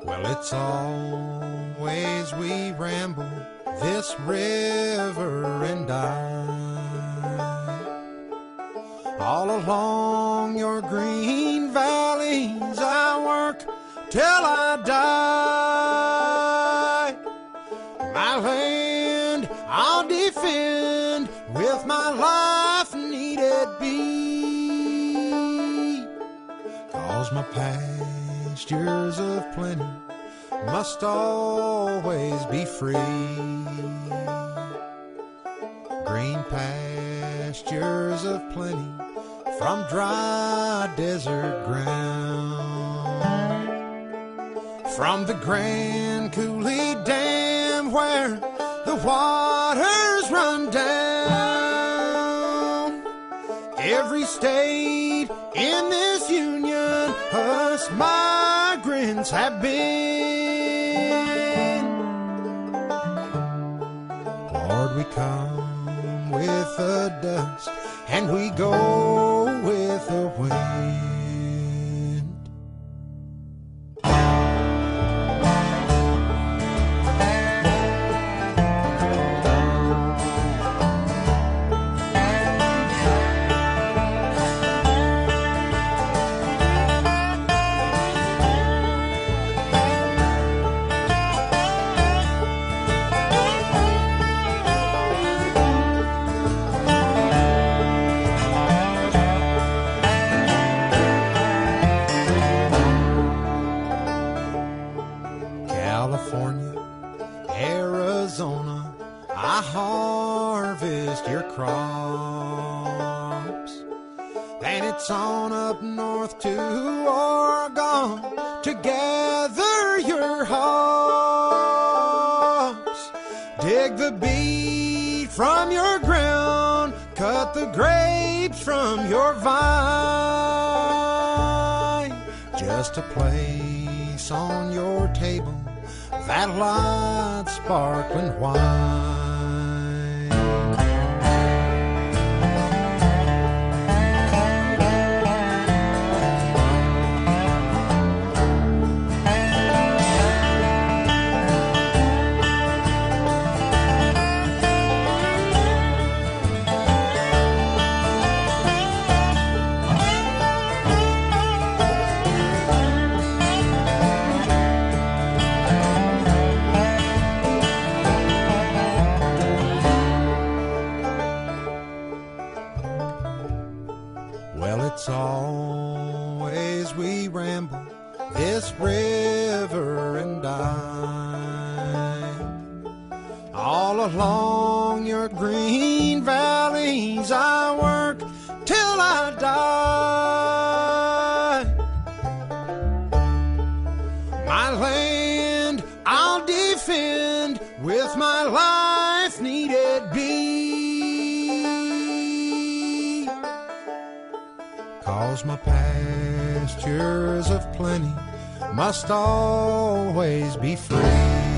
Well, it's always we ramble this river and I, all along your green valleys I work till I die. My land I'll defend with my life need it be, 'cause my pastures of plenty must always be free. Green pastures of plenty from dry desert ground, from the Grand Coulee Dam where the waters run down. Every state in this union us migrants have been. Lord, we come with the dust and we go with the wind. California, Arizona, I harvest your crops. And it's on up north to Oregon to gather your hops. Dig the beet from your ground, cut the grapes from your vine. Just a place on your table that light sparkling wine. Well, it's always we ramble this river and I, all along your green valleys I work till I die. My land I'll defend with my life need it be, 'cause my pastures of plenty must always be free.